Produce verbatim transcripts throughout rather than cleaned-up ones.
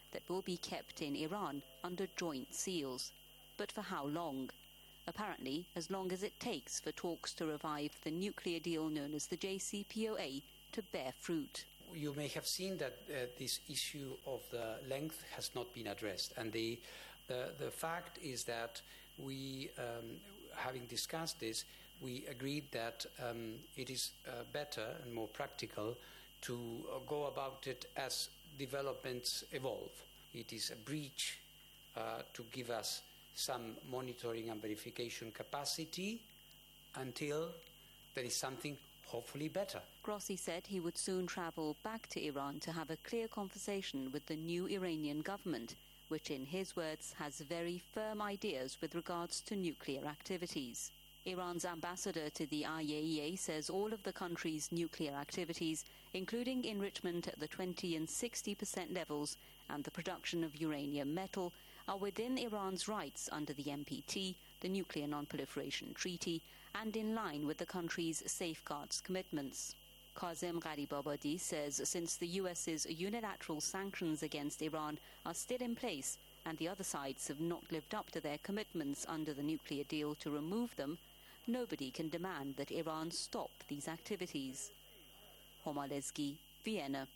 that will be kept in Iran under joint seals. But for how long? Apparently, as long as it takes for talks to revive the nuclear deal known as the J C P O A to bear fruit. You may have seen that uh, this issue of the length has not been addressed. And the, the, the fact is that we, um, having discussed this, we agreed that um, it is uh, better and more practical to uh, go about it as developments evolve. It is a breach uh, to give us some monitoring and verification capacity until there is something hopefully better. Grossi said he would soon travel back to Iran to have a clear conversation with the new Iranian government, which in his words has very firm ideas with regards to nuclear activities. Iran's ambassador to the I A E A says all of the country's nuclear activities, including enrichment at the twenty and sixty percent levels and the production of uranium metal, are within Iran's rights under the N P T, the Nuclear Non-Proliferation Treaty, and in line with the country's safeguards commitments. Kazem Gharibabadi says since the US's unilateral sanctions against Iran are still in place and the other sides have not lived up to their commitments under the nuclear deal to remove them, nobody can demand that Iran stop these activities. Homa Lezgi, Vienna.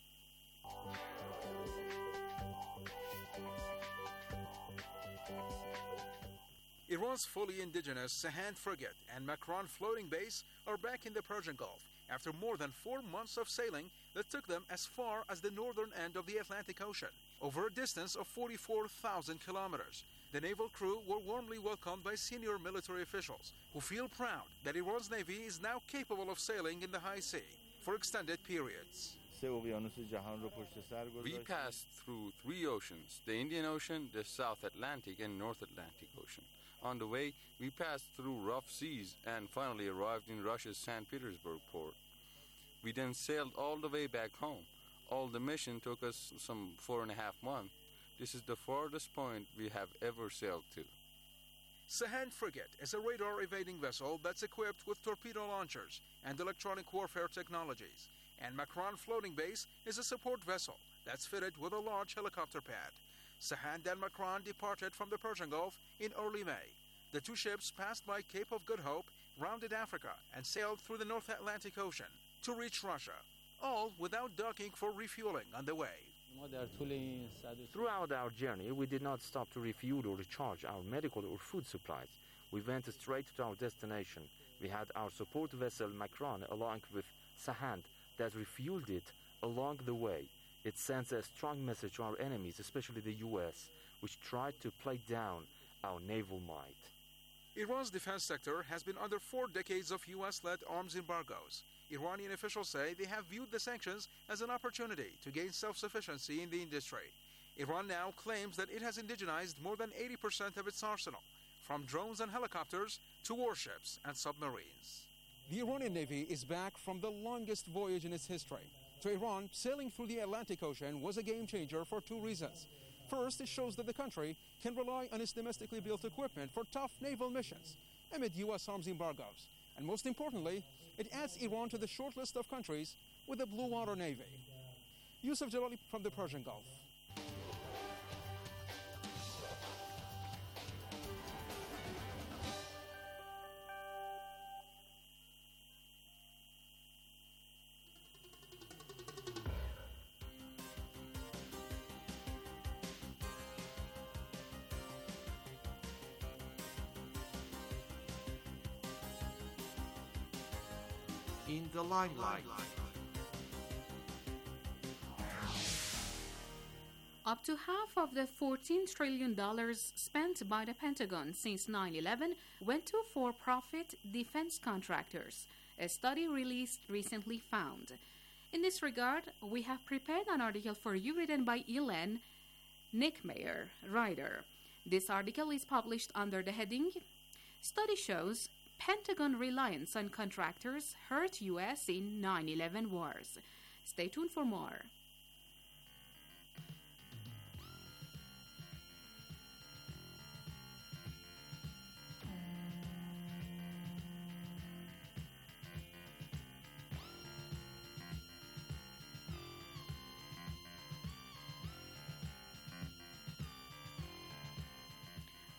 Iran's fully indigenous Sahand frigate and Makran floating base are back in the Persian Gulf after more than four months of sailing that took them as far as the northern end of the Atlantic Ocean, over a distance of forty-four thousand kilometers. The naval crew were warmly welcomed by senior military officials who feel proud that Iran's navy is now capable of sailing in the high sea for extended periods. We passed through three oceans, the Indian Ocean, the South Atlantic, and North Atlantic Ocean. On the way, we passed through rough seas and finally arrived in Russia's Saint Petersburg port. We then sailed all the way back home. All the mission took us some four and a half months. This is the farthest point we have ever sailed to. Sahand frigate is a radar-evading vessel that's equipped with torpedo launchers and electronic warfare technologies. And Makran floating base is a support vessel that's fitted with a large helicopter pad. Sahand and Makran departed from the Persian Gulf in early May. The two ships passed by Cape of Good Hope, rounded Africa, and sailed through the North Atlantic Ocean to reach Russia, all without docking for refueling on the way. Throughout our journey, we did not stop to refuel or recharge our medical or food supplies. We went straight to our destination. We had our support vessel Makran along with Sahand that refueled it along the way. It sends a strong message to our enemies, especially the U S, which tried to play down our naval might. Iran's defense sector has been under four decades of U S-led arms embargoes. Iranian officials say they have viewed the sanctions as an opportunity to gain self-sufficiency in the industry. Iran now claims that it has indigenized more than eighty percent of its arsenal, from drones and helicopters to warships and submarines. The Iranian Navy is back from the longest voyage in its history. To Iran, sailing through the Atlantic Ocean was a game-changer for two reasons. First, it shows that the country can rely on its domestically built equipment for tough naval missions amid U S arms embargoes. And most importantly, it adds Iran to the short list of countries with a blue water navy. Yusuf Jalali from the Persian Gulf. In the limelight. Up to half of the fourteen trillion dollars spent by the Pentagon since nine eleven went to for-profit defense contractors, a study released recently found. In this regard, we have prepared an article for you written by Ilan Nickmeyer, writer. This article is published under the heading, Study Shows Pentagon Reliance on Contractors Hurt U S in nine eleven Wars. Stay tuned for more.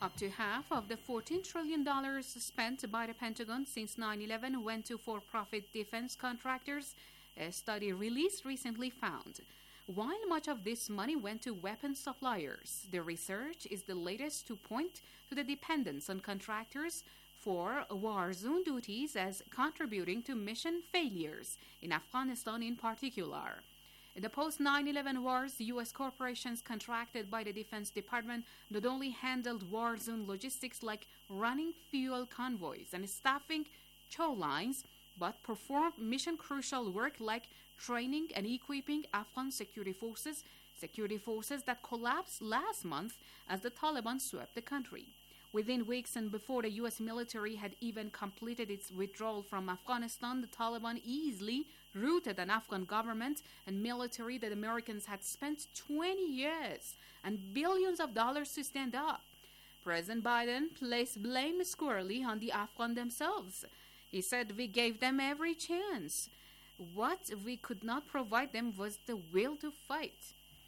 Up to half of the fourteen trillion dollars spent by the Pentagon since nine eleven went to for-profit defense contractors, a study released recently found. While much of this money went to weapons suppliers, the research is the latest to point to the dependence on contractors for war zone duties as contributing to mission failures, in Afghanistan in particular. In the post nine eleven wars, U S corporations contracted by the Defense Department not only handled war zone logistics like running fuel convoys and staffing tow lines, but performed mission-crucial work like training and equipping Afghan security forces, security forces that collapsed last month as the Taliban swept the country. Within weeks and before the U S military had even completed its withdrawal from Afghanistan, the Taliban easily routed an Afghan government and military that Americans had spent twenty years and billions of dollars to stand up. President Biden placed blame squarely on the Afghan themselves. He said, "We gave them every chance. What we could not provide them was the will to fight."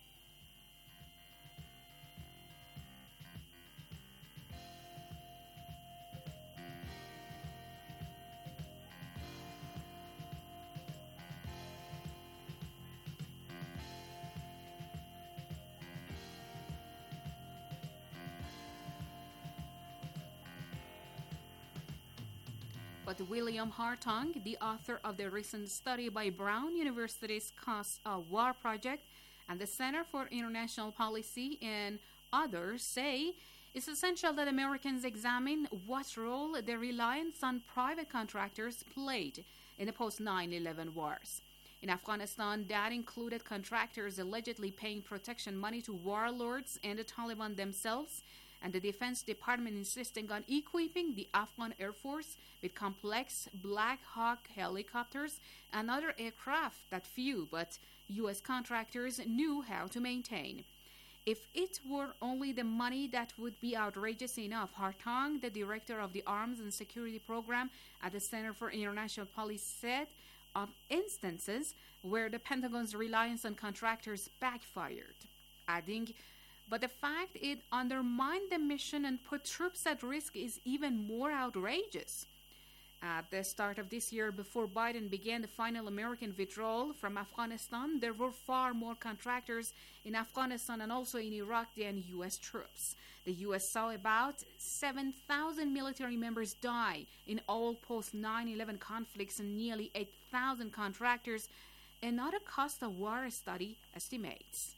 But William Hartung, the author of the recent study by Brown University's Cost of War Project and the Center for International Policy and others, say it's essential that Americans examine what role their reliance on private contractors played in the post nine eleven wars. In Afghanistan, that included contractors allegedly paying protection money to warlords and the Taliban themselves, and the Defense Department insisting on equipping the Afghan Air Force with complex Black Hawk helicopters and other aircraft that few but U S contractors knew how to maintain. If it were only the money, that would be outrageous enough, Hartung, the director of the Arms and Security Program at the Center for International Policy, said of instances where the Pentagon's reliance on contractors backfired, adding, "But the fact it undermined the mission and put troops at risk is even more outrageous." At the start of this year, before Biden began the final American withdrawal from Afghanistan, there were far more contractors in Afghanistan and also in Iraq than U S troops. The U S saw about seven thousand military members die in all post nine eleven conflicts and nearly eight thousand contractors, another cost of war study estimates.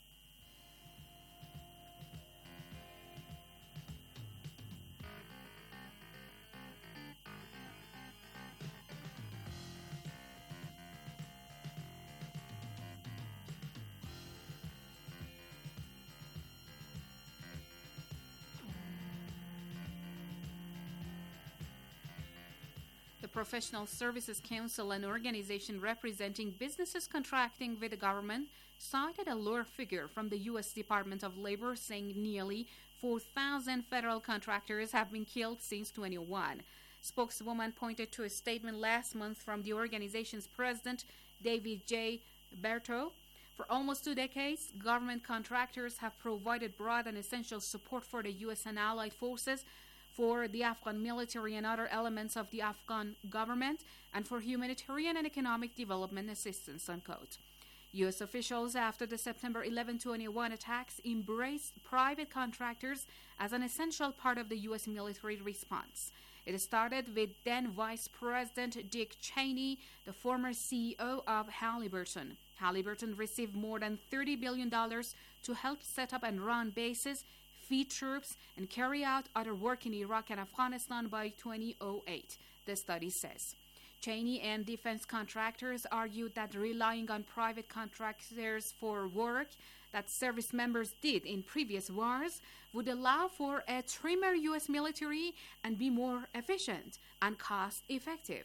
The Professional Services Council, an organization representing businesses contracting with the government, cited a lower figure from the U S Department of Labor saying nearly four thousand federal contractors have been killed since twenty-one. Spokeswoman pointed to a statement last month from the organization's president, David J. Berto. For almost two decades, government contractors have provided broad and essential support for the U S and allied forces, for the Afghan military and other elements of the Afghan government, and for humanitarian and economic development assistance, unquote. U S officials, after the September eleventh, twenty-one attacks, embraced private contractors as an essential part of the U S military response. It started with then Vice President Dick Cheney, the former C E O of Halliburton. Halliburton received more than thirty billion dollars to help set up and run bases, feed troops, and carry out other work in Iraq and Afghanistan by two thousand eight, the study says. Cheney and defense contractors argued that relying on private contractors for work that service members did in previous wars would allow for a trimmer U S military and be more efficient and cost-effective.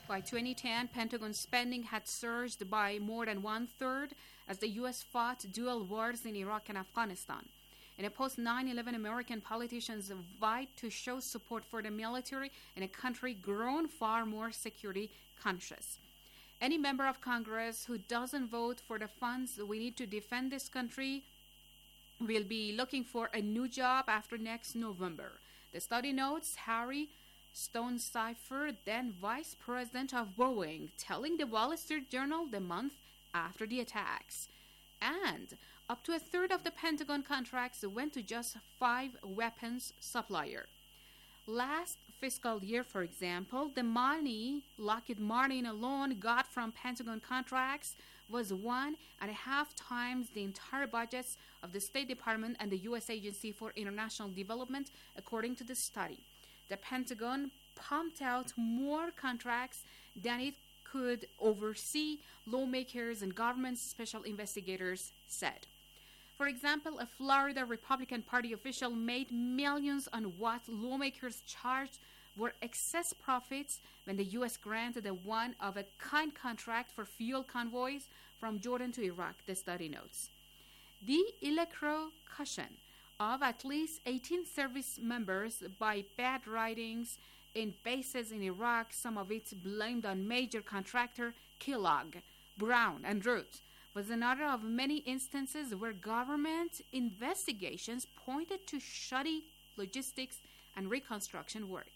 By twenty ten, Pentagon spending had surged by more than one-third as the U S fought dual wars in Iraq and Afghanistan. In a post nine eleven, American politicians vied to show support for the military in a country grown far more security conscious. Any member of Congress who doesn't vote for the funds we need to defend this country will be looking for a new job after next November. The study notes Harry Stonecipher, then vice president of Boeing, telling the Wall Street Journal the month after the attacks. And up to a third of the Pentagon contracts went to just five weapons supplier. Last fiscal year, for example, the money Lockheed Martin alone got from Pentagon contracts was one and a half times the entire budgets of the State Department and the U S Agency for International Development, according to the study. The Pentagon pumped out more contracts than it could oversee, lawmakers and government special investigators said. For example, a Florida Republican Party official made millions on what lawmakers charged were excess profits when the U S granted a one-of-a-kind contract for fuel convoys from Jordan to Iraq, the study notes. The electrocution of at least eighteen service members by bad writings in bases in Iraq, some of it blamed on major contractor Kellogg, Brown, and Root, was another of many instances where government investigations pointed to shoddy logistics and reconstruction work.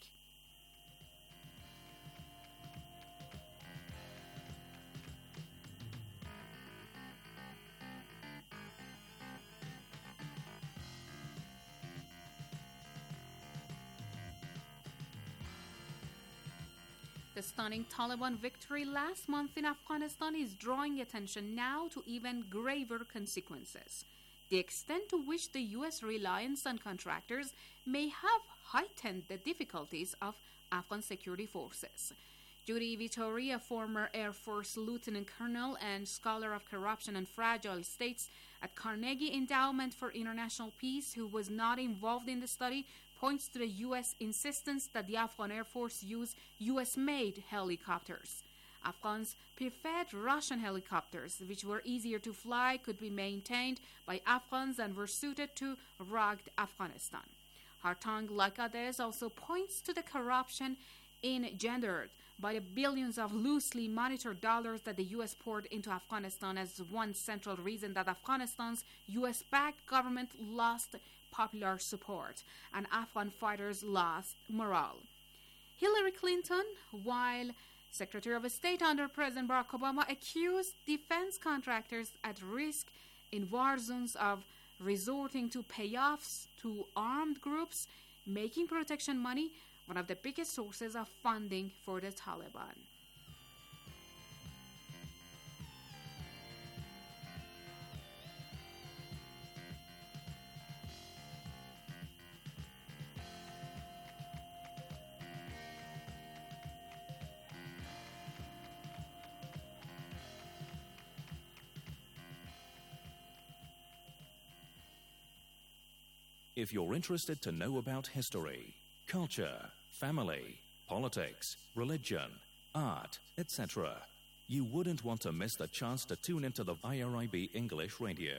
The stunning Taliban victory last month in Afghanistan is drawing attention now to even graver consequences. The extent to which the U S reliance on contractors may have heightened the difficulties of Afghan security forces. Judy Vittori, a former Air Force lieutenant colonel and scholar of corruption and fragile states at Carnegie Endowment for International Peace, who was not involved in the study, points to the U S insistence that the Afghan Air Force use U S-made helicopters. Afghans preferred Russian helicopters, which were easier to fly, could be maintained by Afghans, and were suited to rugged Afghanistan. Hartang, like others, also points to the corruption engendered by the billions of loosely monitored dollars that the U S poured into Afghanistan as one central reason that Afghanistan's U S-backed government lost popular support and Afghan fighters lost morale. Hillary Clinton, while Secretary of State under President Barack Obama, accused defense contractors at risk in war zones of resorting to payoffs to armed groups, making protection money one of the biggest sources of funding for the Taliban. If you're interested to know about history, culture, family, politics, religion, art, et cetera, you wouldn't want to miss the chance to tune into the I R I B English Radio.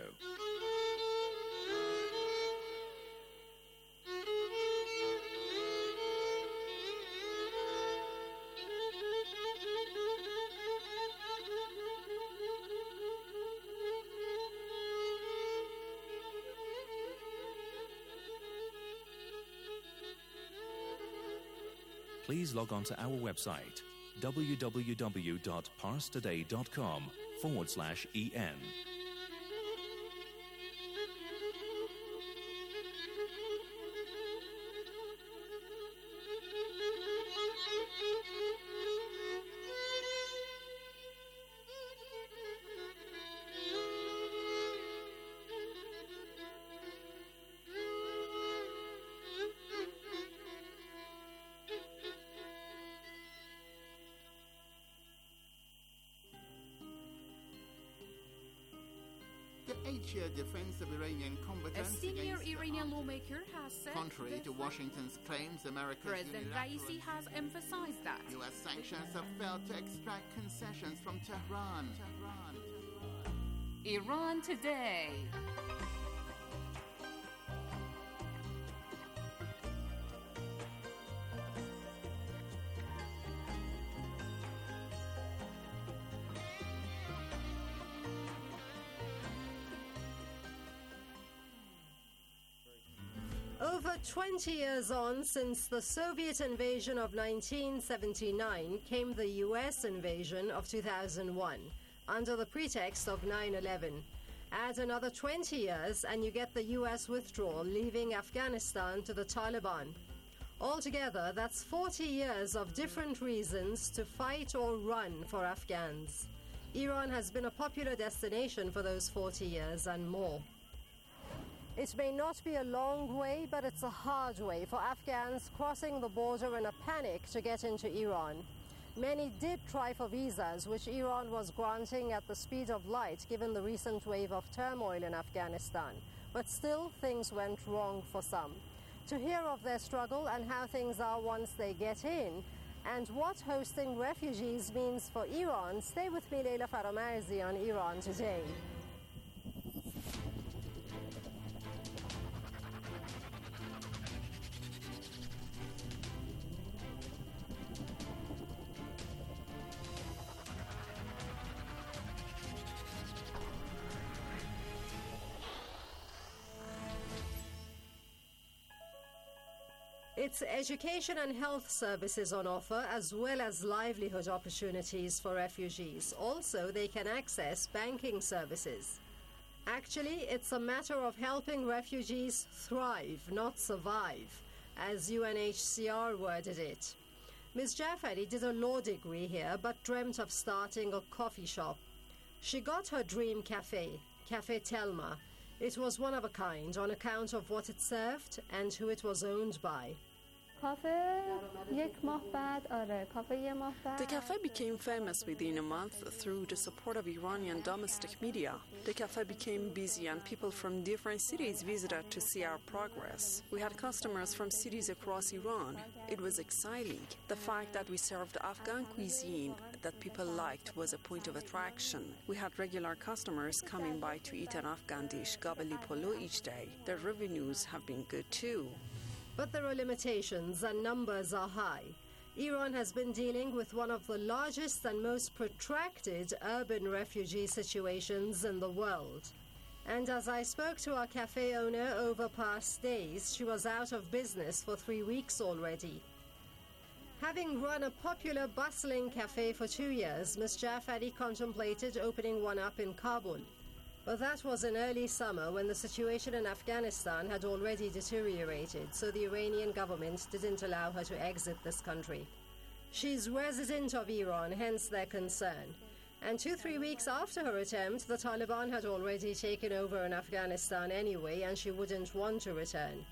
Please log on to our website, www.parstoday.com forward slash en. future defense of Iranian A combatants senior against the Iranian armed- lawmaker has said Contrary the to Washington's claims, America's President unilateral Raisi has emphasized that. U S sanctions have failed to extract concessions from Tehran. Tehran. Iran Today. Over twenty years on since the Soviet invasion of nineteen seventy-nine came the U S invasion of two thousand one under the pretext of nine eleven. Add another twenty years and you get the U S withdrawal, leaving Afghanistan to the Taliban. Altogether, that's forty years of different reasons to fight or run for Afghans. Iran has been a popular destination for those forty years and more. It may not be a long way, but it's a hard way for Afghans crossing the border in a panic to get into Iran. Many did try for visas, which Iran was granting at the speed of light given the recent wave of turmoil in Afghanistan. But still, things went wrong for some. To hear of their struggle and how things are once they get in, and what hosting refugees means for Iran, stay with me, Leila Faramarzi, on Iran Today. It's education and health services on offer, as well as livelihood opportunities for refugees. Also, they can access banking services. Actually, it's a matter of helping refugees thrive, not survive, as U N H C R worded it. Miz Jafari did a law degree here, but dreamt of starting a coffee shop. She got her dream cafe, Cafe Telma. It was one of a kind on account of what it served and who it was owned by. The cafe became famous within a month through the support of Iranian domestic media. The cafe became busy and people from different cities visited to see our progress. We had customers from cities across Iran. It was exciting. The fact that we served Afghan cuisine that people liked was a point of attraction. We had regular customers coming by to eat an Afghan dish, gabali polo, each day. Their revenues have been good too. But there are limitations and numbers are high. Iran has been dealing with one of the largest and most protracted urban refugee situations in the world. And as I spoke to our cafe owner over past days, she was out of business for three weeks already. Having run a popular bustling cafe for two years, Miz Jafari contemplated opening one up in Kabul. But that was in early summer when the situation in Afghanistan had already deteriorated, so the Iranian government didn't allow her to exit this country. She's resident of Iran, hence their concern. And two, three weeks after her attempt, the Taliban had already taken over in Afghanistan anyway, and she wouldn't want to return.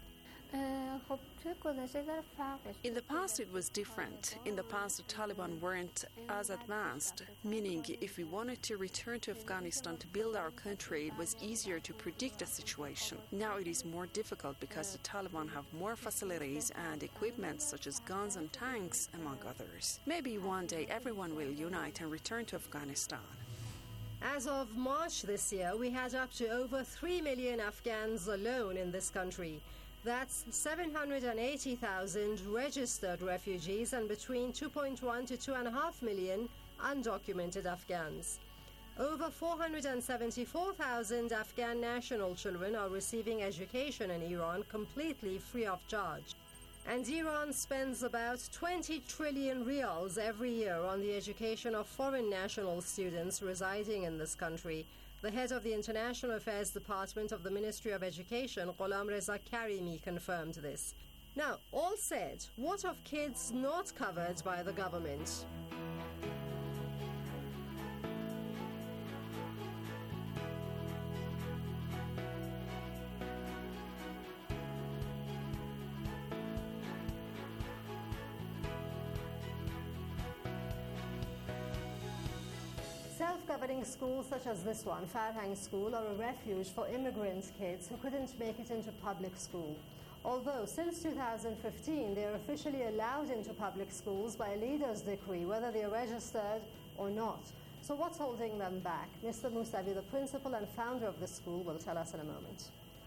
In the past, it was different. In the past, the Taliban weren't as advanced, meaning if we wanted to return to Afghanistan to build our country, it was easier to predict the situation. Now it is more difficult because the Taliban have more facilities and equipment such as guns and tanks, among others. Maybe one day everyone will unite and return to Afghanistan. As of March this year, we had up to over three million Afghans alone in this country. That's seven hundred eighty thousand registered refugees and between two point one to two point five million undocumented Afghans. Over four hundred seventy-four thousand Afghan national children are receiving education in Iran completely free of charge. And Iran spends about twenty trillion rials every year on the education of foreign national students residing in this country. The head of the International Affairs Department of the Ministry of Education, Gholam Reza Karimi, confirmed this. Now, all said, what of kids not covered by the government? governing schools such as this one, Farhang School, are a refuge for immigrant kids who couldn't make it into public school. Although since two thousand fifteen they are officially allowed into public schools by a leader's decree, whether they are registered or not. So what's holding them back? Mister Mousavi, the principal and founder of the school, will tell us in a moment.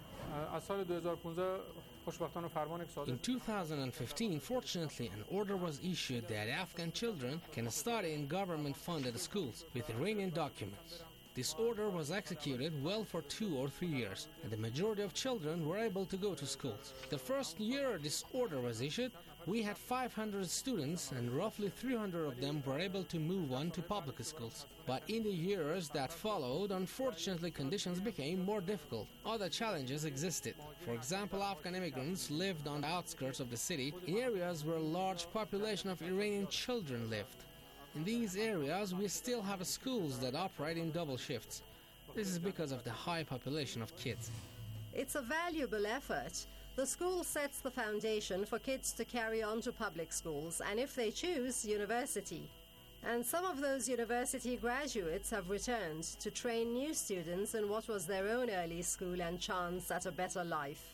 In two thousand fifteen, fortunately, an order was issued that Afghan children can study in government-funded schools with Iranian documents. This order was executed well for two or three years, and the majority of children were able to go to schools. The first year this order was issued, we had five hundred students, and roughly three hundred of them were able to move on to public schools. But in the years that followed, unfortunately, conditions became more difficult. Other challenges existed. For example, Afghan immigrants lived on the outskirts of the city, in areas where a large population of Iranian children lived. In these areas, we still have schools that operate in double shifts. This is because of the high population of kids. It's a valuable effort. The school sets the foundation for kids to carry on to public schools, and if they choose, university. And some of those university graduates have returned to train new students in what was their own early school and chance at a better life.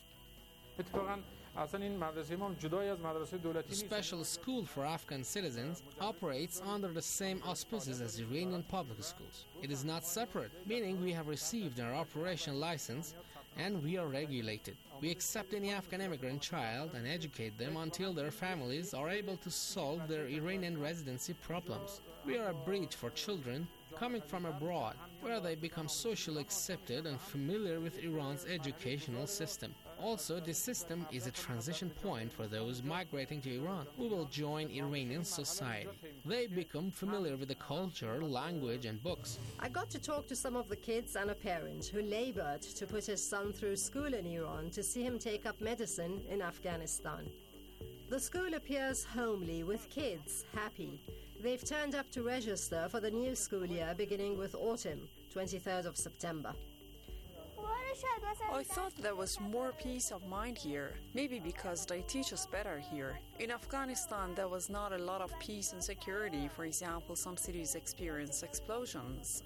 The special school for Afghan citizens operates under the same auspices as Iranian public schools. It is not separate, meaning we have received our operation license and we are regulated. We accept any Afghan immigrant child and educate them until their families are able to solve their Iranian residency problems. We are a bridge for children coming from abroad, where they become socially accepted and familiar with Iran's educational system. Also, this system is a transition point for those migrating to Iran who will join Iranian society. They become familiar with the culture, language, and books. I got to talk to some of the kids and a parent who labored to put his son through school in Iran to see him take up medicine in Afghanistan. The school appears homely, with kids happy. They've turned up to register for the new school year beginning with autumn, twenty-third of September. I thought there was more peace of mind here, maybe because they teach us better here. In Afghanistan, there was not a lot of peace and security. For example, some cities experience explosions.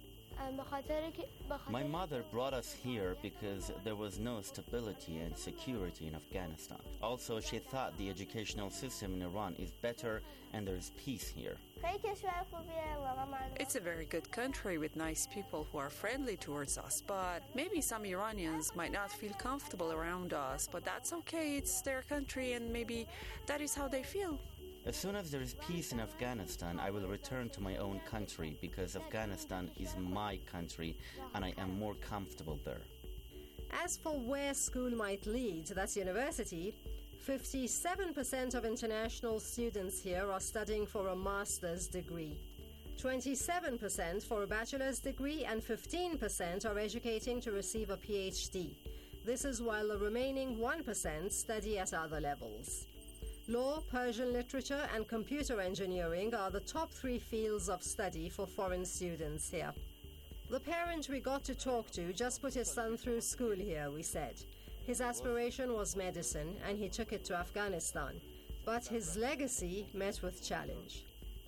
My mother brought us here because there was no stability and security in Afghanistan. Also, she thought the educational system in Iran is better and there's peace here. It's a very good country with nice people who are friendly towards us, but maybe some Iranians might not feel comfortable around us, but that's okay, it's their country and maybe that is how they feel. As soon as there is peace in Afghanistan, I will return to my own country because Afghanistan is my country and I am more comfortable there. As for where school might lead, that's university, fifty-seven percent of international students here are studying for a master's degree. twenty-seven percent for a bachelor's degree and fifteen percent are educating to receive a PhD. This is while the remaining one percent study at other levels. Law, Persian literature, and computer engineering are the top three fields of study for foreign students here. The parent we got to talk to just put his son through school here, we said. His aspiration was medicine, and he took it to Afghanistan. But his legacy met with challenge.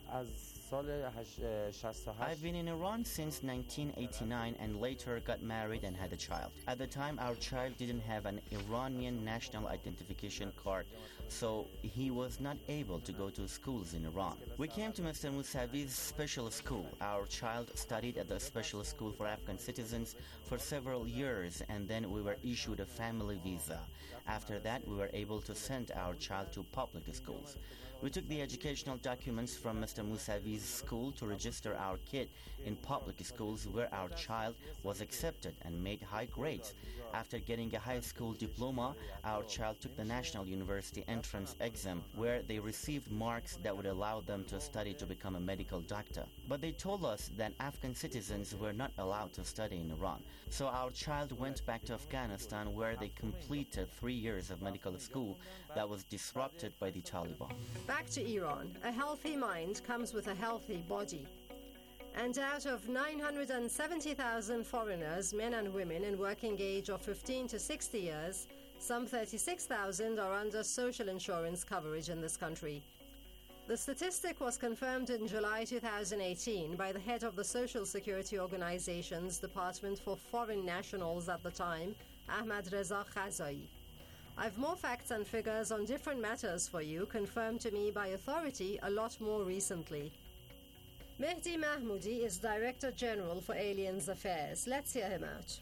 I've been in Iran since nineteen eighty-nine and later got married and had a child. At the time, our child didn't have an Iranian national identification card, so he was not able to go to schools in Iran. We came to Mister Mousavi's special school. Our child studied at the special school for Afghan citizens for several years, and then we were issued a family visa. After that, we were able to send our child to public schools. We took the educational documents from Mister Mousavi's school to register our kid in public schools where our child was accepted and made high grades. After getting a high school diploma, our child took the National University entrance exam where they received marks that would allow them to study to become a medical doctor. But they told us that Afghan citizens were not allowed to study in Iran. So our child went back to Afghanistan where they completed three years of medical school that was disrupted by the Taliban. Back to Iran. A healthy mind comes with a healthy body. And out of nine hundred seventy thousand foreigners, men and women in working age of fifteen to sixty years, some thirty-six thousand are under social insurance coverage in this country. The statistic was confirmed in July two thousand eighteen by the head of the Social Security Organization's Department for Foreign Nationals at the time, Ahmad Reza Khazai. I've more facts and figures on different matters for you, confirmed to me by authority a lot more recently. Mehdi Mahmoudi is Director General for Aliens Affairs. Let's hear him out.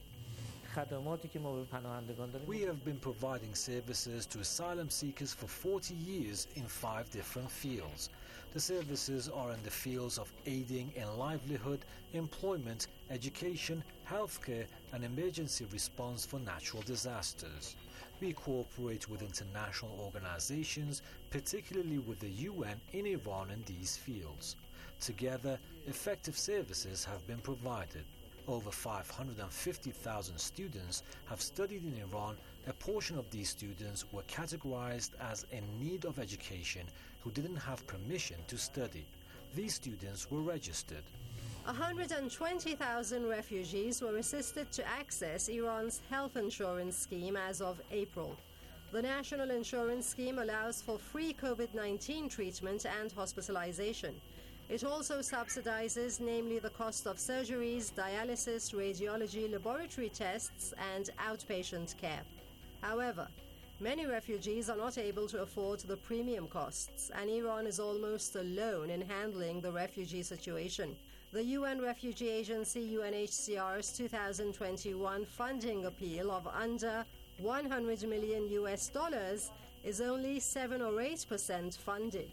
We have been providing services to asylum seekers for forty years in five different fields. The services are in the fields of aiding in livelihood, employment, education, healthcare, and emergency response for natural disasters. We cooperate with international organizations, particularly with the U N in Iran in these fields. Together, effective services have been provided. Over five hundred fifty thousand students have studied in Iran. A portion of these students were categorized as in need of education who didn't have permission to study. These students were registered. one hundred twenty thousand refugees were assisted to access Iran's health insurance scheme as of April. The national insurance scheme allows for free COVID nineteen treatment and hospitalization. It also subsidizes, namely, the cost of surgeries, dialysis, radiology, laboratory tests, and outpatient care. However, many refugees are not able to afford the premium costs, and Iran is almost alone in handling the refugee situation. The U N Refugee Agency U N H C R's two thousand twenty-one funding appeal of under one hundred million U S dollars is only seven or eight percent funded.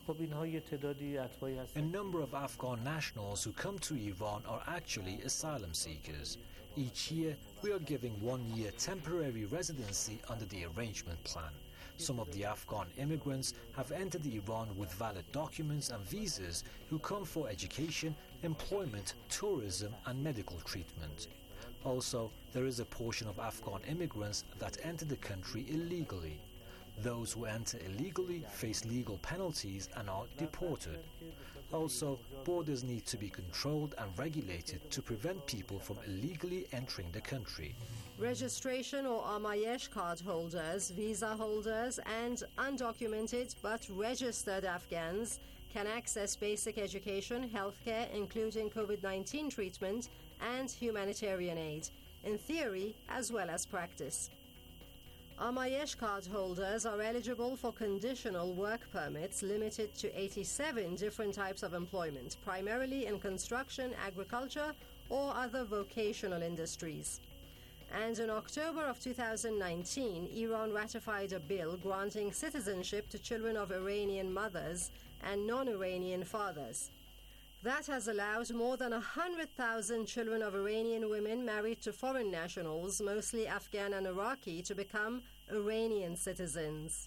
A number of Afghan nationals who come to Iran are actually asylum seekers. Each year, we are giving one year temporary residency under the arrangement plan. Some of the Afghan immigrants have entered Iran with valid documents and visas who come for education, employment, tourism, and medical treatment. Also, there is a portion of Afghan immigrants that enter the country illegally. Those who enter illegally face legal penalties and are deported. Also, borders need to be controlled and regulated to prevent people from illegally entering the country. Registration or Amayesh card holders, visa holders, and undocumented but registered Afghans can access basic education, healthcare, including COVID nineteen treatment, and humanitarian aid, in theory as well as practice. Amayesh card holders are eligible for conditional work permits limited to eighty-seven different types of employment, primarily in construction, agriculture, or other vocational industries. And in October of two thousand nineteen, Iran ratified a bill granting citizenship to children of Iranian mothers and non-Iranian fathers. That has allowed more than one hundred thousand children of Iranian women married to foreign nationals, mostly Afghan and Iraqi, to become Iranian citizens.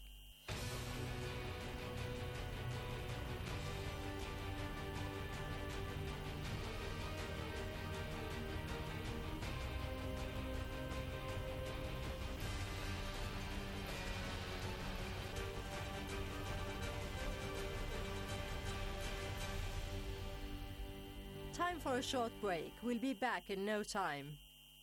Time for a short break. We'll be back in no time.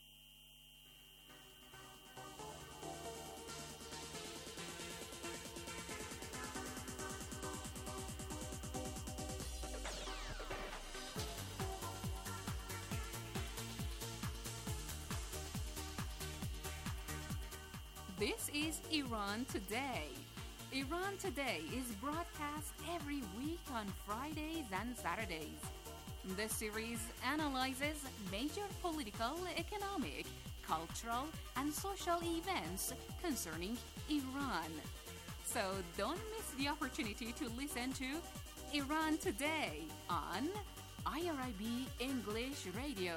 This is Iran Today. Iran Today is broadcast every week on Fridays and Saturdays. The series analyzes major political, economic, cultural, and social events concerning Iran. So don't miss the opportunity to listen to Iran Today on I R I B English Radio.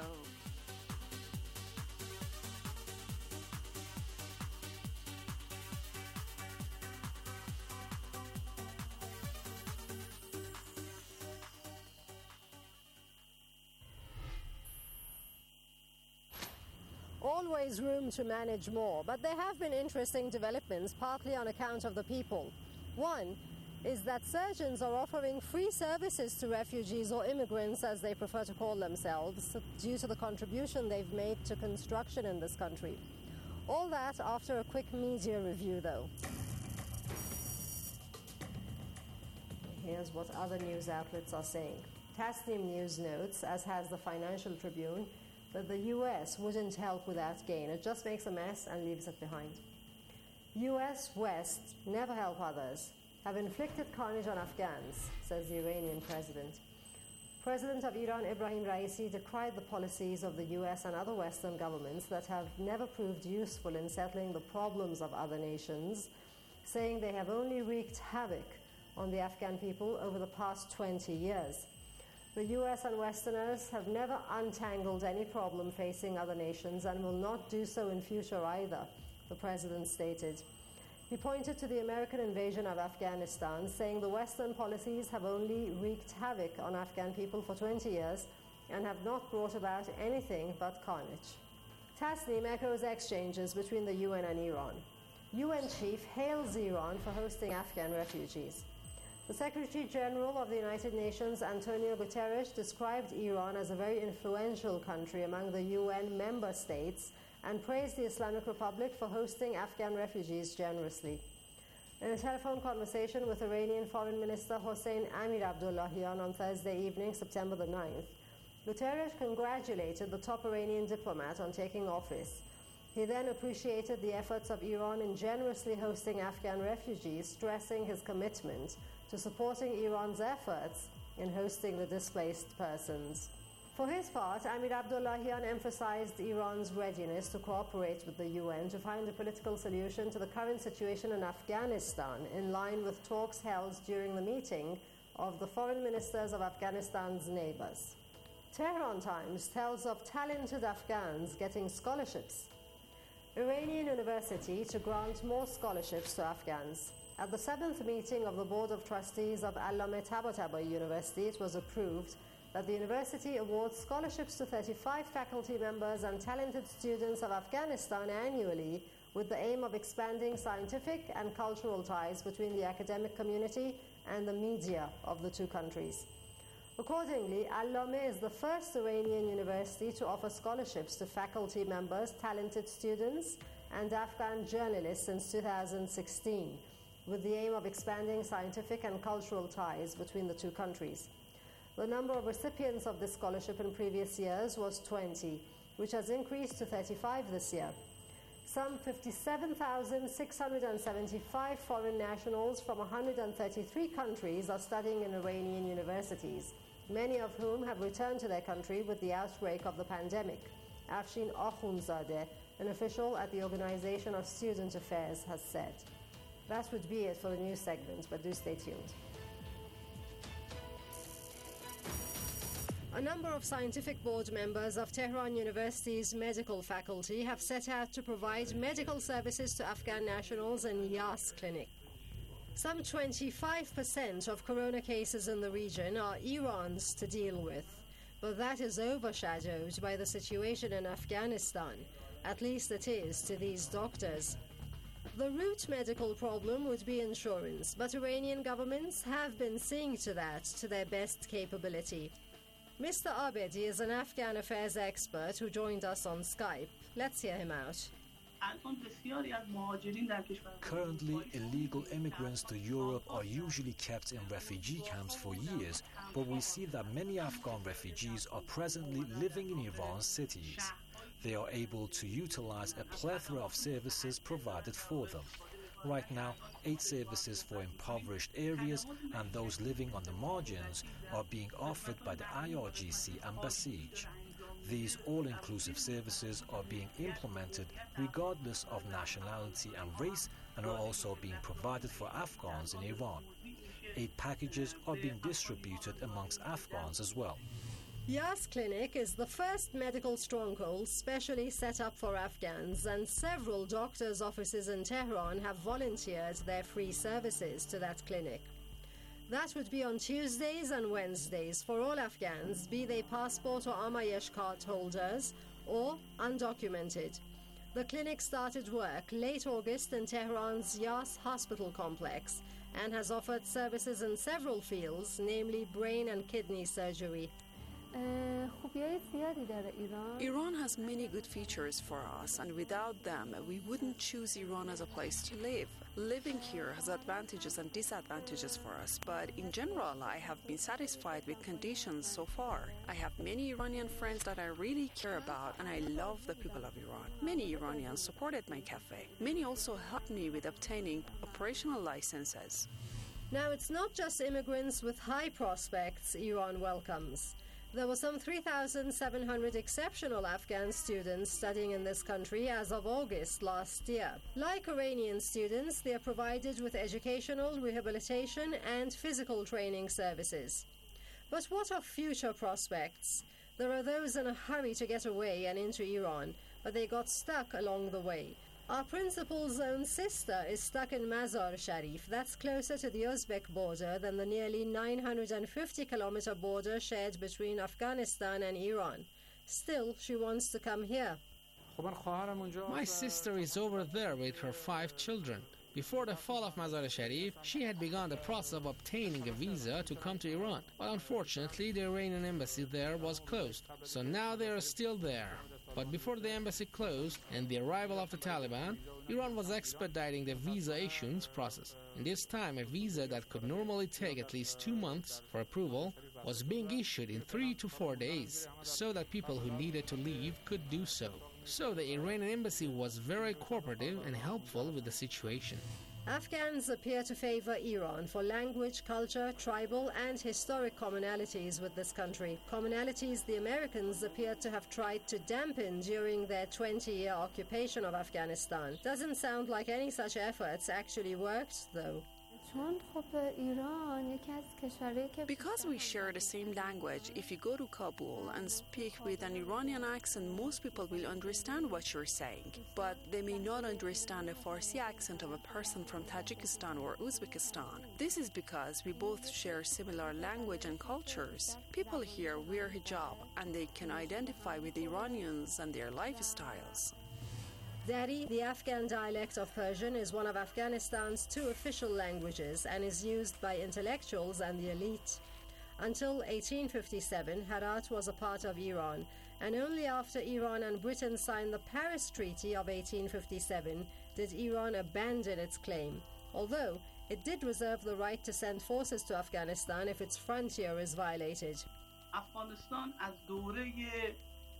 Always room to manage more, but there have been interesting developments, partly on account of the people. One is that surgeons are offering free services to refugees or immigrants, as they prefer to call themselves, due to the contribution they've made to construction in this country. All that after a quick media review, though. Here's what other news outlets are saying. Tasnim News notes, as has the Financial Tribune, that the U S wouldn't help without gain. It just makes a mess and leaves it behind. U S West never help others. Have inflicted carnage on Afghans, says the Iranian president. President of Iran Ebrahim Raisi decried the policies of the U S and other Western governments that have never proved useful in settling the problems of other nations, saying they have only wreaked havoc on the Afghan people over the past twenty years. The U S and Westerners have never untangled any problem facing other nations and will not do so in future either, the president stated. He pointed to the American invasion of Afghanistan, saying the Western policies have only wreaked havoc on Afghan people for twenty years and have not brought about anything but carnage. Tasnim echoes exchanges between the U N and Iran. U N chief hails Iran for hosting Afghan refugees. The Secretary General of the United Nations, Antonio Guterres, described Iran as a very influential country among the U N member states and praised the Islamic Republic for hosting Afghan refugees generously. In a telephone conversation with Iranian Foreign Minister Hossein Amir Abdullahian on Thursday evening, September the ninth, Guterres congratulated the top Iranian diplomat on taking office. He then appreciated the efforts of Iran in generously hosting Afghan refugees, stressing his commitment to supporting Iran's efforts in hosting the displaced persons. For his part, Amir Abdullahian emphasized Iran's readiness to cooperate with the U N to find a political solution to the current situation in Afghanistan, in line with talks held during the meeting of the foreign ministers of Afghanistan's neighbors. Tehran Times tells of talented Afghans getting scholarships. Iranian University to grant more scholarships to Afghans. At the seventh meeting of the Board of Trustees of Allame Tabatabai University, it was approved that the university awards scholarships to thirty-five faculty members and talented students of Afghanistan annually, with the aim of expanding scientific and cultural ties between the academic community and the media of the two countries. Accordingly, Allame is the first Iranian university to offer scholarships to faculty members, talented students, and Afghan journalists since two thousand sixteen, with the aim of expanding scientific and cultural ties between the two countries. The number of recipients of this scholarship in previous years was twenty, which has increased to thirty-five this year. Some fifty-seven thousand six hundred seventy-five foreign nationals from one hundred thirty-three countries are studying in Iranian universities, many of whom have returned to their country with the outbreak of the pandemic. Afshin Akhundzadeh, an official at the Organization of Student Affairs, has said. That would be it for the news segment, but do stay tuned. A number of scientific board members of Tehran University's medical faculty have set out to provide medical services to Afghan nationals in Yas Clinic. Some twenty-five percent of corona cases in the region are Iran's to deal with, but that is overshadowed by the situation in Afghanistan. At least it is to these doctors. The root medical problem would be insurance, but Iranian governments have been seeing to that to their best capability. Mister Abedi is an Afghan affairs expert who joined us on Skype. Let's hear him out. Currently, illegal immigrants to Europe are usually kept in refugee camps for years, but we see that many Afghan refugees are presently living in Iran's cities. They are able to utilize a plethora of services provided for them. Right now, eight services for impoverished areas and those living on the margins are being offered by the I R G C and Basij. These all-inclusive services are being implemented regardless of nationality and race and are also being provided for Afghans in Iran. Aid packages are being distributed amongst Afghans as well. Yas Clinic is the first medical stronghold specially set up for Afghans, and several doctors' offices in Tehran have volunteered their free services to that clinic. That would be on Tuesdays and Wednesdays for all Afghans, be they passport or Amayesh card holders or undocumented. The clinic started work late August in Tehran's Yas hospital complex and has offered services in several fields, namely brain and kidney surgery. Iran has many good features for us, and without them, we wouldn't choose Iran as a place to live. Living here has advantages and disadvantages for us, but in general, I have been satisfied with conditions so far. I have many Iranian friends that I really care about, and I love the people of Iran. Many Iranians supported my cafe. Many also helped me with obtaining operational licenses. Now, it's not just immigrants with high prospects Iran welcomes. There were some three thousand seven hundred exceptional Afghan students studying in this country as of August last year. Like Iranian students, they are provided with educational, rehabilitation, and physical training services. But what of future prospects? There are those in a hurry to get away and into Iran, but they got stuck along the way. Our principal's own sister is stuck in Mazar Sharif. That's closer to the Uzbek border than the nearly nine hundred fifty kilometer border shared between Afghanistan and Iran. Still, she wants to come here. My sister is over there with her five children. Before the fall of Mazar Sharif, she had begun the process of obtaining a visa to come to Iran. But unfortunately, the Iranian embassy there was closed. So now they are still there. But before the embassy closed and the arrival of the Taliban, Iran was expediting the visa issuance process. In this time, a visa that could normally take at least two months for approval was being issued in three to four days, so that people who needed to leave could do so. So the Iranian embassy was very cooperative and helpful with the situation. Afghans appear to favor Iran for language, culture, tribal, and historic commonalities with this country. Commonalities the Americans appear to have tried to dampen during their twenty-year occupation of Afghanistan. Doesn't sound like any such efforts actually worked, though. Because we share the same language, if you go to Kabul and speak with an Iranian accent, most people will understand what you're saying. But they may not understand the Farsi accent of a person from Tajikistan or Uzbekistan. This is because we both share similar language and cultures. People here wear hijab, and they can identify with the Iranians and their lifestyles. Dari, the Afghan dialect of Persian, is one of Afghanistan's two official languages and is used by intellectuals and the elite. Until eighteen fifty-seven, Herat was a part of Iran, and only after Iran and Britain signed the Paris Treaty of eighteen fifty-seven did Iran abandon its claim, although it did reserve the right to send forces to Afghanistan if its frontier is violated. Afghanistan as دوره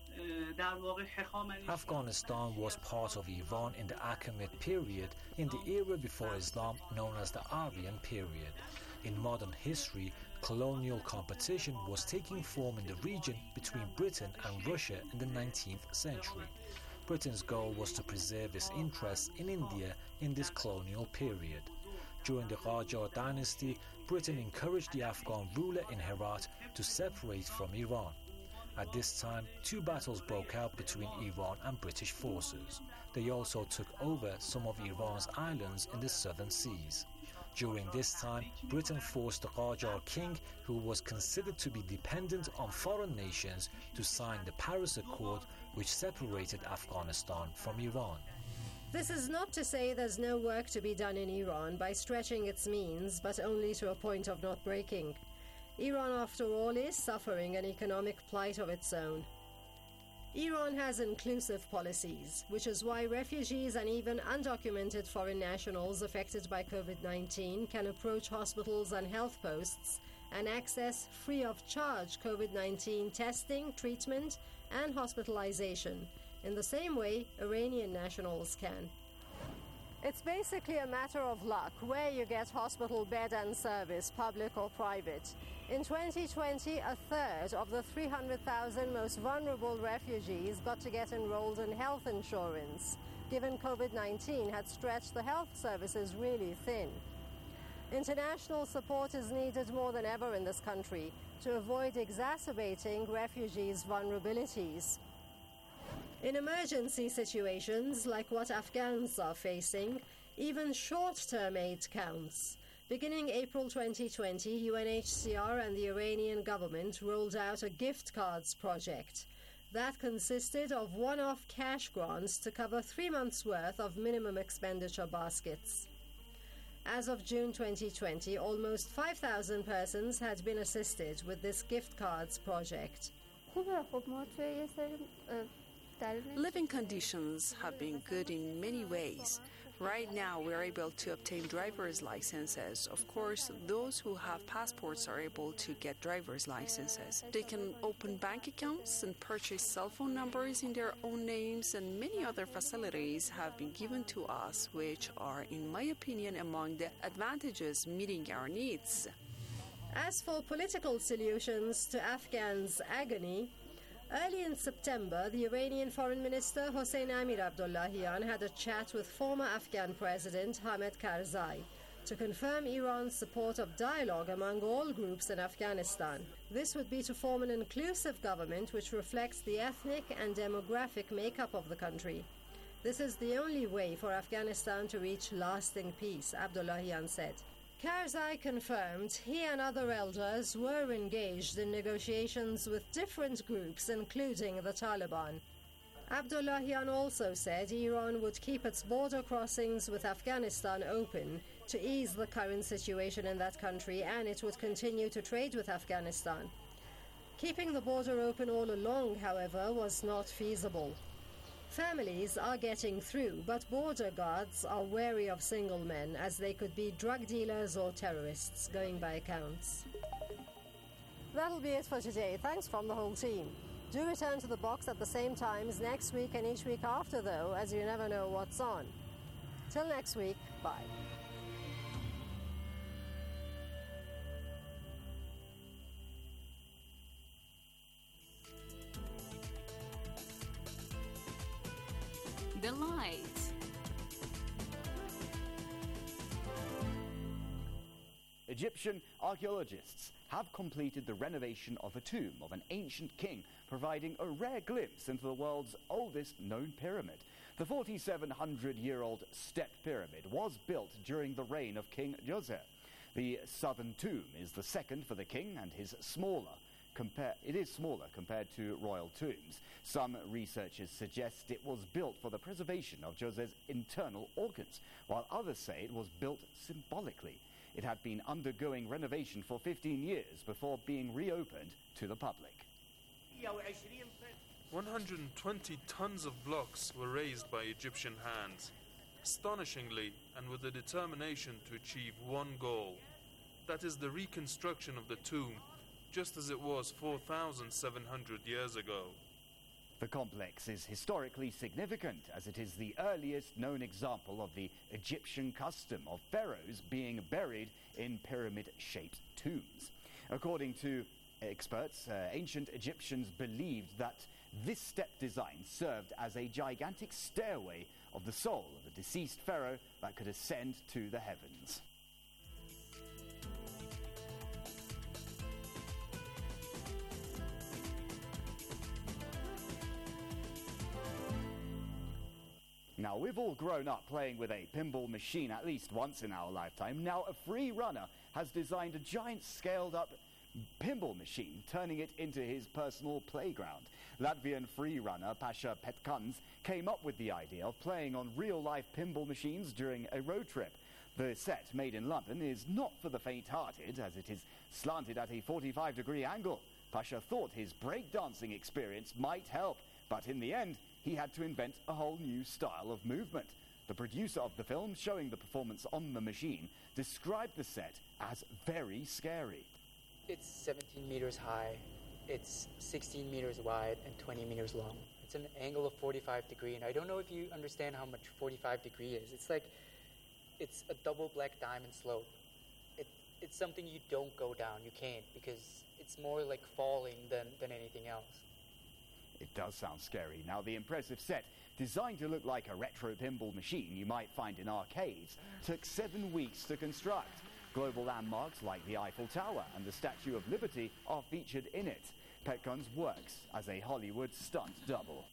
Afghanistan was part of Iran in the Achaemenid period, in the era before Islam known as the Aryan period. In modern history, colonial competition was taking form in the region between Britain and Russia in the nineteenth century. Britain's goal was to preserve its interests in India in this colonial period. During the Qajar dynasty, Britain encouraged the Afghan ruler in Herat to separate from Iran. At this time, two battles broke out between Iran and British forces. They also took over some of Iran's islands in the southern seas. During this time, Britain forced the Qajar king, who was considered to be dependent on foreign nations, to sign the Paris Accord, which separated Afghanistan from Iran. This is not to say there's no work to be done in Iran by stretching its means, but only to a point of not breaking. Iran, after all, is suffering an economic plight of its own. Iran has inclusive policies, which is why refugees and even undocumented foreign nationals affected by COVID nineteen can approach hospitals and health posts and access free of charge COVID nineteen testing, treatment, and hospitalization, in the same way Iranian nationals can. It's basically a matter of luck where you get hospital bed and service, public or private. In twenty twenty, a third of the three hundred thousand most vulnerable refugees got to get enrolled in health insurance, given COVID nineteen had stretched the health services really thin. International support is needed more than ever in this country to avoid exacerbating refugees' vulnerabilities. In emergency situations like what Afghans are facing, even short-term aid counts. Beginning April twenty twenty, U N H C R and the Iranian government rolled out a gift cards project. That consisted of one-off cash grants to cover three months' worth of minimum expenditure baskets. As of June twenty twenty, almost five thousand persons had been assisted with this gift cards project. Living conditions have been good in many ways. Right now, we are able to obtain driver's licenses. Of course, those who have passports are able to get driver's licenses. They can open bank accounts and purchase cell phone numbers in their own names, and many other facilities have been given to us, which are, in my opinion, among the advantages meeting our needs. As for political solutions to Afghans' agony, early in September, the Iranian Foreign Minister Hossein Amir Abdullahian had a chat with former Afghan President Hamid Karzai to confirm Iran's support of dialogue among all groups in Afghanistan. This would be to form an inclusive government which reflects the ethnic and demographic makeup of the country. This is the only way for Afghanistan to reach lasting peace, Abdullahian said. Karzai confirmed he and other elders were engaged in negotiations with different groups, including the Taliban. Abdullahian also said Iran would keep its border crossings with Afghanistan open to ease the current situation in that country, and it would continue to trade with Afghanistan. Keeping the border open all along, however, was not feasible. Families are getting through, but border guards are wary of single men, as they could be drug dealers or terrorists, going by accounts. That'll be it for today. Thanks from the whole team. Do return to the box at the same times next week and each week after, though, as you never know what's on. Till next week, bye. The Light. Egyptian archaeologists have completed the renovation of a tomb of an ancient king, providing a rare glimpse into the world's oldest known pyramid. The forty-seven hundred year old Step Pyramid was built during the reign of King Djoser. The southern tomb is the second for the king and is smaller. Compare, it is smaller compared to royal tombs. Some researchers suggest it was built for the preservation of Djoser's internal organs, while others say it was built symbolically. It had been undergoing renovation for fifteen years before being reopened to the public. one hundred twenty tons of blocks were raised by Egyptian hands, astonishingly and with the determination to achieve one goal. That is the reconstruction of the tomb, just as it was four thousand seven hundred years ago. The complex is historically significant, as it is the earliest known example of the Egyptian custom of pharaohs being buried in pyramid-shaped tombs. According to experts, uh, ancient Egyptians believed that this step design served as a gigantic stairway of the soul of a deceased pharaoh that could ascend to the heavens. Now, we've all grown up playing with a pinball machine at least once in our lifetime. Now, a free runner has designed a giant scaled-up pinball machine, turning it into his personal playground. Latvian free runner Pasha Petkans came up with the idea of playing on real-life pinball machines during a road trip. The set, made in London, is not for the faint-hearted, as it is slanted at a forty-five degree angle. Pasha thought his breakdancing experience might help, but in the end, he had to invent a whole new style of movement. The producer of the film, showing the performance on the machine, described the set as very scary. It's seventeen meters high, it's sixteen meters wide, and twenty meters long. It's an angle of forty-five degree, and I don't know if you understand how much forty-five degree is. It's like, it's a double black diamond slope. It, it's something you don't go down, you can't, because it's more like falling than, than anything else. It does sound scary. Now, the impressive set, designed to look like a retro pinball machine you might find in arcades, took seven weeks to construct. Global landmarks like the Eiffel Tower and the Statue of Liberty are featured in it. Petkans works as a Hollywood stunt double.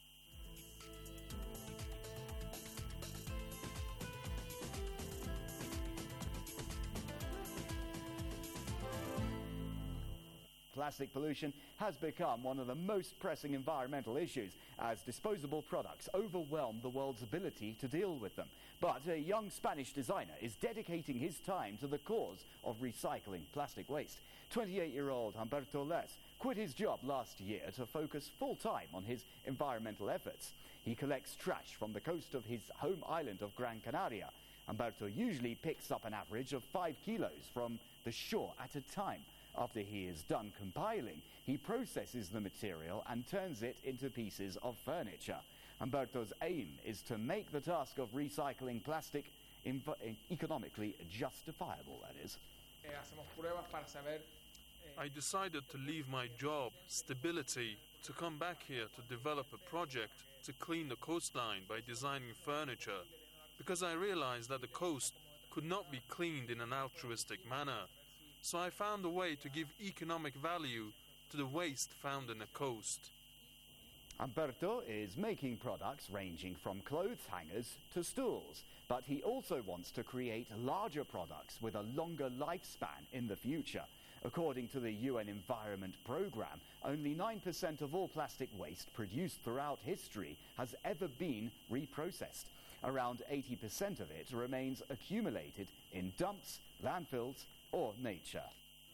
Plastic pollution has become one of the most pressing environmental issues, as disposable products overwhelm the world's ability to deal with them. But a young Spanish designer is dedicating his time to the cause of recycling plastic waste. twenty-eight year old Humberto Les quit his job last year to focus full-time on his environmental efforts. He collects trash from the coast of his home island of Gran Canaria. Humberto usually picks up an average of five kilos from the shore at a time. After he is done compiling, he processes the material and turns it into pieces of furniture. Humberto's aim is to make the task of recycling plastic inv- economically justifiable, that is. I decided to leave my job, stability, to come back here to develop a project to clean the coastline by designing furniture, because I realized that the coast could not be cleaned in an altruistic manner. So I found a way to give economic value to the waste found in the coast. Humberto is making products ranging from clothes hangers to stools, but he also wants to create larger products with a longer lifespan in the future. According to the U N Environment Programme, only nine percent of all plastic waste produced throughout history has ever been reprocessed. Around eighty percent of it remains accumulated in dumps, landfills, or nature.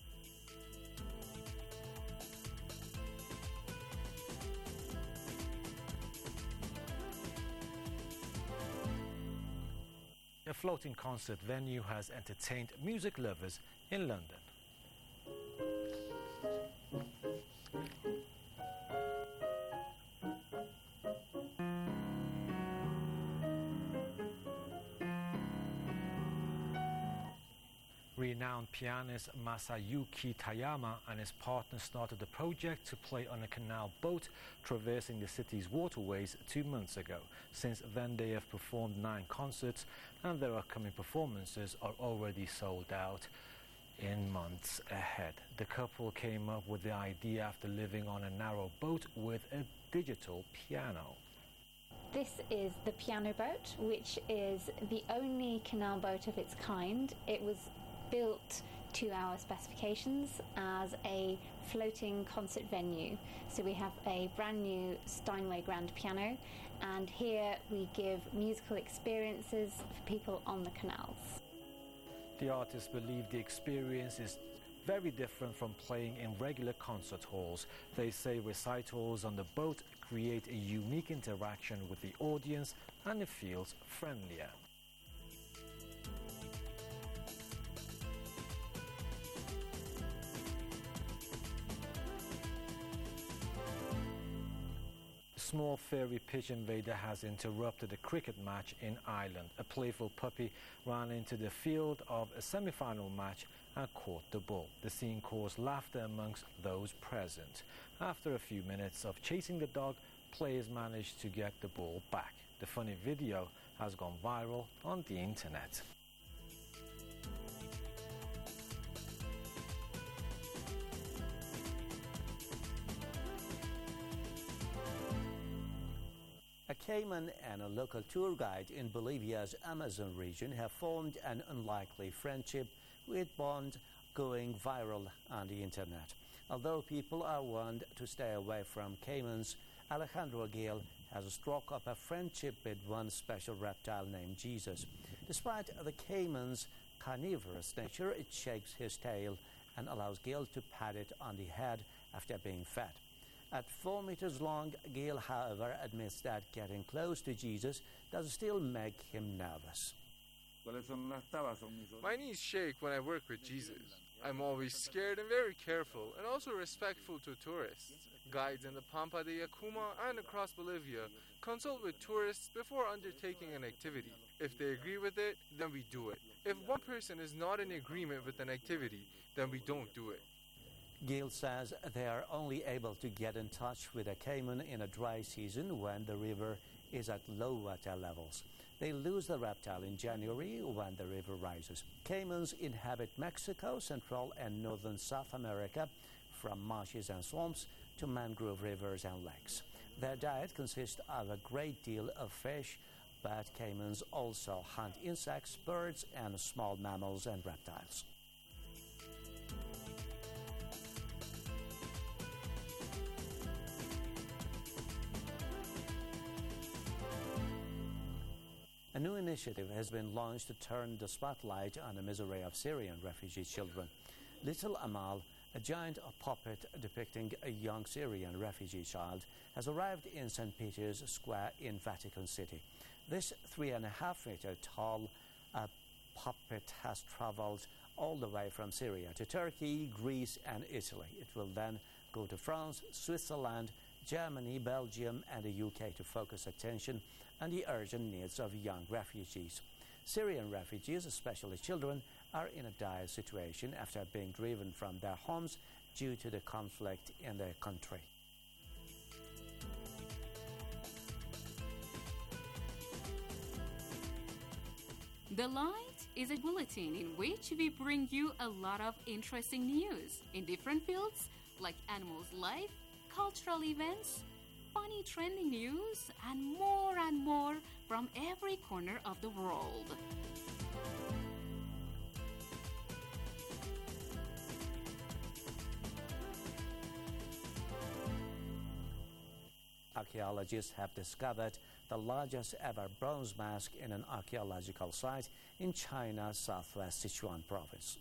A floating concert venue has entertained music lovers in London. Renowned pianist Masayuki Tayama and his partner started the project to play on a canal boat traversing the city's waterways two months ago. Since then they have performed nine concerts and their upcoming performances are already sold out in months ahead. The couple came up with the idea after living on a narrow boat with a digital piano. This is the piano boat, which is the only canal boat of its kind. It was built to our specifications as a floating concert venue. So we have a brand new Steinway grand piano, and here we give musical experiences for people on the canals. The artists believe the experience is very different from playing in regular concert halls. They say recitals on the boat create a unique interaction with the audience and it feels friendlier. A small furry pigeon vader has interrupted a cricket match in Ireland. A playful puppy ran into the field of a semi-final match and caught the ball. The scene caused laughter amongst those present. After a few minutes of chasing the dog, players managed to get the ball back. The funny video has gone viral on the internet. A caiman and a local tour guide in Bolivia's Amazon region have formed an unlikely friendship with Bond going viral on the internet. Although people are warned to stay away from caimans, Alejandro Gil has struck up a friendship with one special reptile named Jesus. Despite the caiman's carnivorous nature, it shakes his tail and allows Gil to pat it on the head after being fed. At four meters long, Gil, however, admits that getting close to Jesus does still make him nervous. My knees shake when I work with Jesus. I'm always scared and very careful, and also respectful to tourists. Guides in the Pampa de Yacuma and across Bolivia consult with tourists before undertaking an activity. If they agree with it, then we do it. If one person is not in agreement with an activity, then we don't do it. Gil says they are only able to get in touch with a caiman in a dry season when the river is at low water levels. They lose the reptile in January when the river rises. Caimans inhabit Mexico, Central and Northern South America, from marshes and swamps to mangrove rivers and lakes. Their diet consists of a great deal of fish, but caimans also hunt insects, birds, and small mammals and reptiles. A new initiative has been launched to turn the spotlight on the misery of Syrian refugee children. Little Amal, A giant puppet depicting a young Syrian refugee child has arrived in Saint Peter's Square in Vatican City. This three and a half meter tall uh, puppet has traveled all the way from Syria to Turkey, Greece and Italy. It will then go to France, Switzerland, Germany, Belgium and the U K to focus attention on the urgent needs of young refugees. Syrian refugees, especially children, are in a dire situation after being driven from their homes due to the conflict in their country. The Light is a bulletin in which we bring you a lot of interesting news in different fields like animals' life, cultural events, funny trending news, and more and more from every corner of the world. Archaeologists have discovered the largest ever bronze mask in an archaeological site in China's southwest Sichuan province.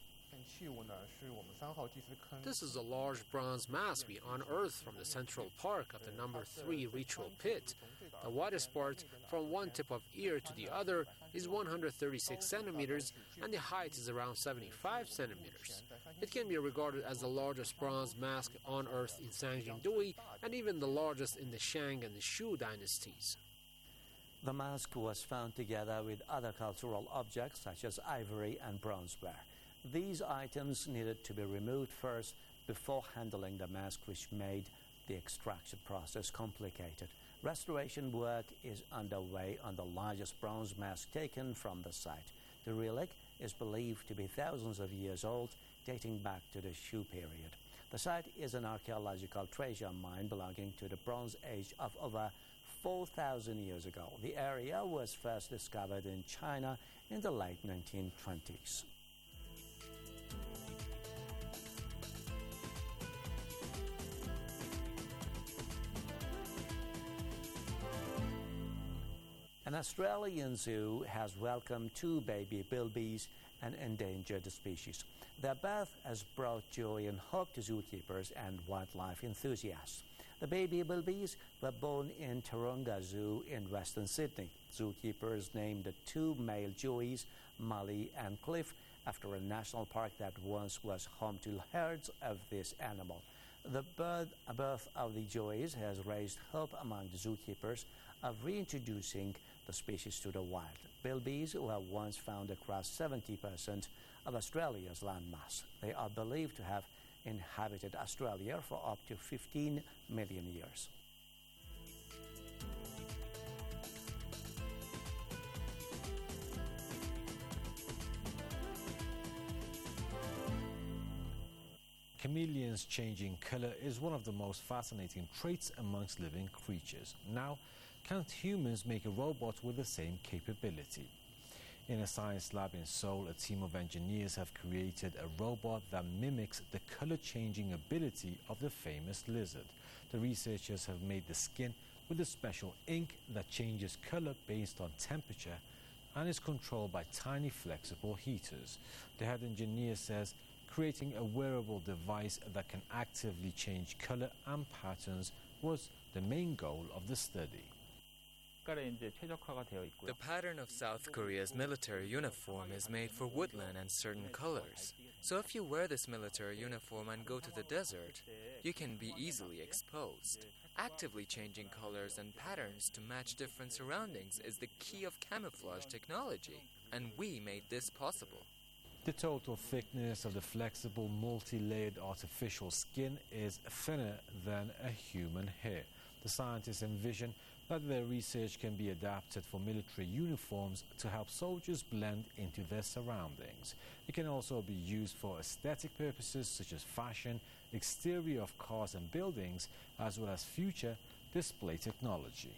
This is a large bronze mask we unearthed from the central park of the number three ritual pit. The widest part, from one tip of ear to the other, is one hundred thirty-six centimeters, and the height is around seventy-five centimeters. It can be regarded as the largest bronze mask unearthed in Sangjingdui, and even the largest in the Shang and the Shu dynasties. The mask was found together with other cultural objects such as ivory and bronzeware. These items needed to be removed first before handling the mask, which made the extraction process complicated. Restoration work is underway on the largest bronze mask taken from the site. The relic is believed to be thousands of years old, dating back to the Shu period. The site is an archaeological treasure mine belonging to the Bronze Age of over four thousand years ago. The area was first discovered in China in the late nineteen twenties. An Australian zoo has welcomed two baby bilbies, an endangered species. Their birth has brought joy and hope to zookeepers and wildlife enthusiasts. The baby bilbies were born in Taronga Zoo in Western Sydney. Zookeepers named the two male joeys, Molly and Cliff, after a national park that once was home to herds of this animal. The birth, birth of the joeys has raised hope among the zookeepers of reintroducing the species to the wild. Bilbies were once found across seventy percent of Australia's landmass. They are believed to have inhabited Australia for up to fifteen million years. Chameleons changing color is one of the most fascinating traits amongst living creatures. Now, can't humans make a robot with the same capability? In a science lab in Seoul, a team of engineers have created a robot that mimics the color-changing ability of the famous lizard. The researchers have made the skin with a special ink that changes color based on temperature and is controlled by tiny flexible heaters. The head engineer says creating a wearable device that can actively change color and patterns was the main goal of the study. The pattern of South Korea's military uniform is made for woodland and certain colors. So if you wear this military uniform and go to the desert, you can be easily exposed. Actively changing colors and patterns to match different surroundings is the key of camouflage technology, and we made this possible. The total thickness of the flexible, multi-layered artificial skin is thinner than a human hair. The scientists envision that their research can be adapted for military uniforms to help soldiers blend into their surroundings. It can also be used for aesthetic purposes such as fashion, exterior of cars and buildings, as well as future display technology.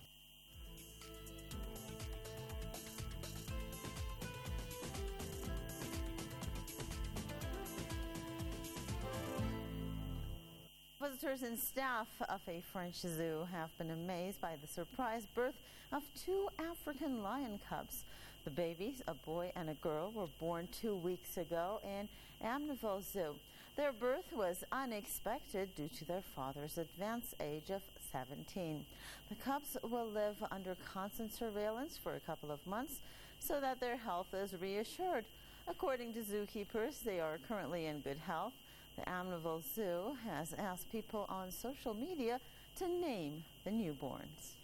Visitors and staff of a French zoo have been amazed by the surprise birth of two African lion cubs. The babies, a boy and a girl, were born two weeks ago in Amneville Zoo. Their birth was unexpected due to their father's advanced age of seventeen. The cubs will live under constant surveillance for a couple of months so that their health is reassured. According to zookeepers, they are currently in good health. The Amityville Zoo has asked people on social media to name the newborns.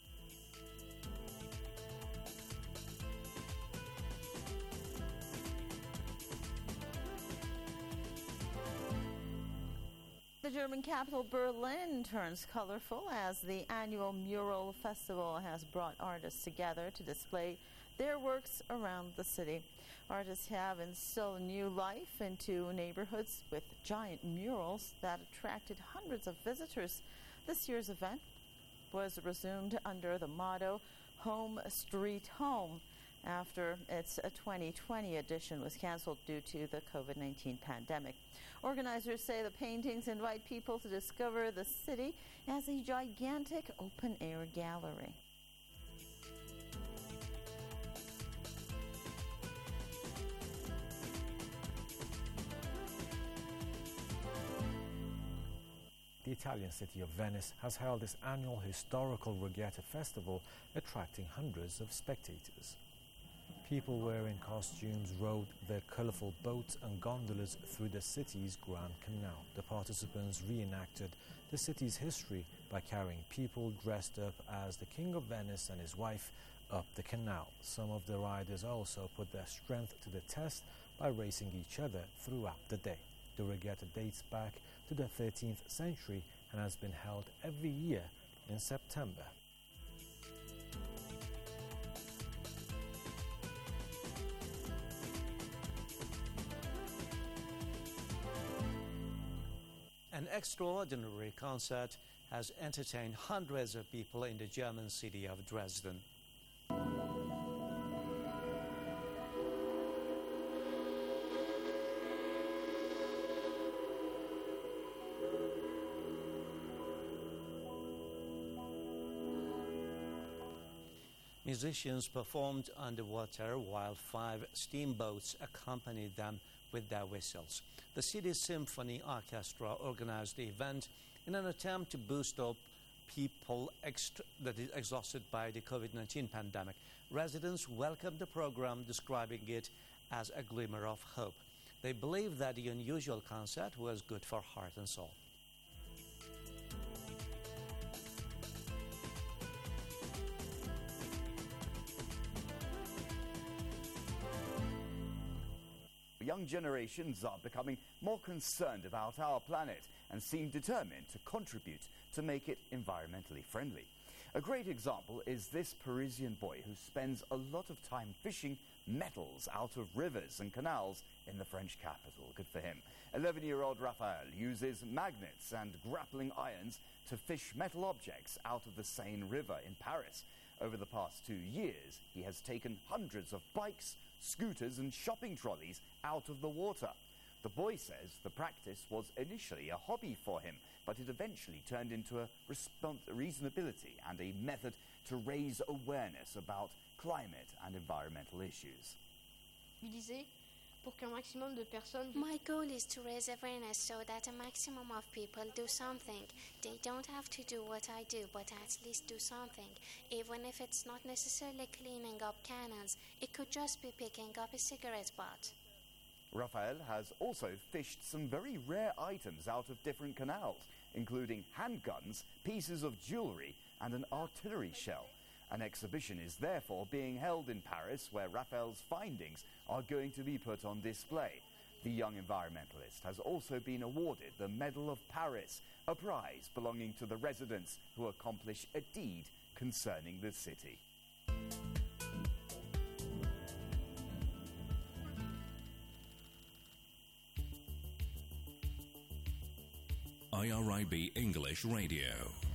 The German capital Berlin turns colorful as the annual mural festival has brought artists together to display their works around the city. Artists have instilled new life into neighborhoods with giant murals that attracted hundreds of visitors. This year's event was resumed under the motto Home Street Home after its twenty twenty edition was canceled due to the COVID nineteen pandemic. Organizers say the paintings invite people to discover the city as a gigantic open-air gallery. The Italian city of Venice has held its annual historical regatta festival, attracting hundreds of spectators. People wearing costumes rowed their colorful boats and gondolas through the city's Grand Canal. The participants reenacted the city's history by carrying people dressed up as the King of Venice and his wife up the canal. Some of the riders also put their strength to the test by racing each other throughout the day. The regatta dates back to the thirteenth century and has been held every year in September. An extraordinary concert has entertained hundreds of people in the German city of Dresden. Musicians performed underwater while five steamboats accompanied them with their whistles. The city's symphony orchestra organized the event in an attempt to boost up people extra- that is exhausted by the COVID nineteen pandemic. Residents welcomed the program, describing it as a glimmer of hope. They believe that the unusual concert was good for heart and soul. Young generations are becoming more concerned about our planet and seem determined to contribute to make it environmentally friendly. A great example is this Parisian boy who spends a lot of time fishing metals out of rivers and canals in the French capital. Good for him. eleven-year-old Raphael uses magnets and grappling irons to fish metal objects out of the Seine River in Paris. Over the past two years, he has taken hundreds of bikes, scooters and shopping trolleys out of the water. The boy says the practice was initially a hobby for him, but it eventually turned into a respons- reasonability and a method to raise awareness about climate and environmental issues. My goal is to raise awareness so that a maximum of people do something. They don't have to do what I do, but at least do something. Even if it's not necessarily cleaning up cannons, it could just be picking up a cigarette butt. Raphael has also fished some very rare items out of different canals, including handguns, pieces of jewelry, and an artillery shell. An exhibition is therefore being held in Paris where Raphael's findings are going to be put on display. The young environmentalist has also been awarded the Medal of Paris, a prize belonging to the residents who accomplish a deed concerning the city. I R I B English Radio.